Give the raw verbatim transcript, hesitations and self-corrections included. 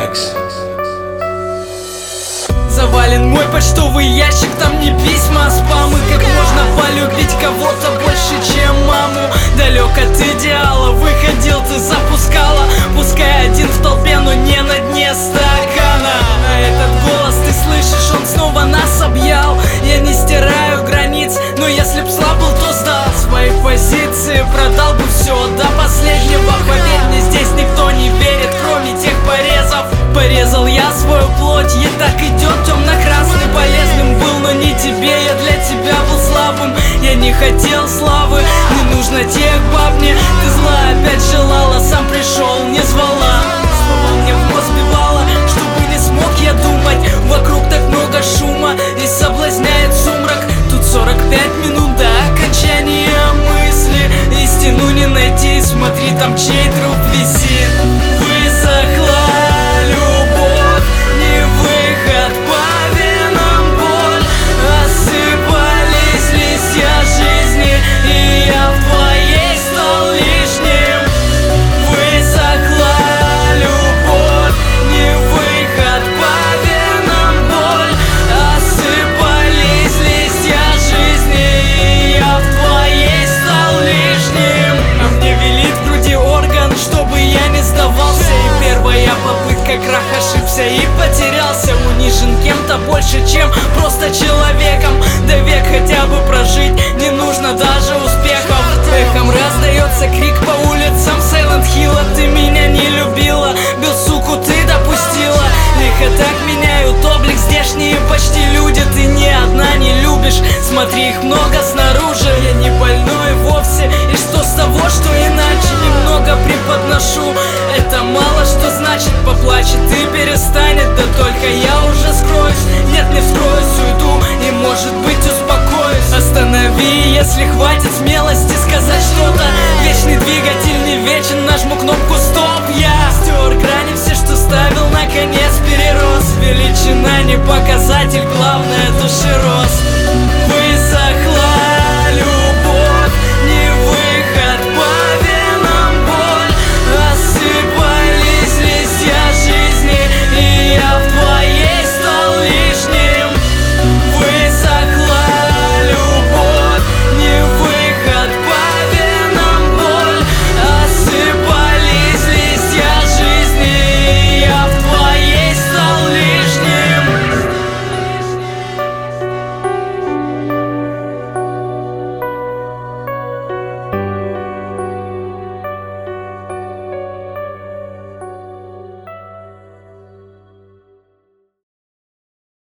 Микс. Завален мой почтовый ящик, там не письма, а спамы. Как можно полюбить кого-то больше, чем маму? Далек от идеала, выходил, ты запускала. Пускай один в толпе, но не на дне стакана. А этот голос ты слышишь, он снова нас объял. Я не стираю границ, но если б слаб был, то сдал свои позиции, продал бы все до последнего. Поверь мне, здесь никто не верит, кроме тех порезов. Порезал я свою плоть, ей так идет темно-красный. Полезным был, но не тебе, я для тебя был слабым. Я не хотел славы, не нужно тех баб мне. Ты зла опять желала, сам пришел, не звала. Слово мне в мозг бивало, чтобы не смог я думать. Вокруг так много шума и соблазняет сумрак. Тут сорок пять минут до окончания мысли. Истину не найти, смотри, там чей труп висит. Высохла любовь, не выход по венам боль. Осыпались листья жизни, и я в твоей стал лишним. Высохла любовь, не выход по венам боль. Осыпались листья жизни, и я в твоей стал лишним. А мне велит в груди орган, чтобы я не сдавался. И первая попытка, крах, ошибся и потерялся. Унижен кем-то больше, чем просто человеком. Да век хотя бы прожить, не нужно даже успехов. Эхом раздается крик по улицам Silent Hill. Ты меня не любила, бил суку ты допустила. Лихо так меняют облик здешние почти люди. Ты ни одна не любишь, смотри, их много снаружи. Я не больной вовсе, и что с того, что иначе немного преподношу. Это мало что значит, поплачет и перестанет. Да только я уже скроюсь, нет, не вскроюсь, уйду и, может быть, успокоюсь. Останови, если хватит смелости сказать что-то. Вечный двигатель не вечен, нажму кнопку стоп. Я стер грани, все, что ставил, наконец перерос. Величина не показатель, главное душерост.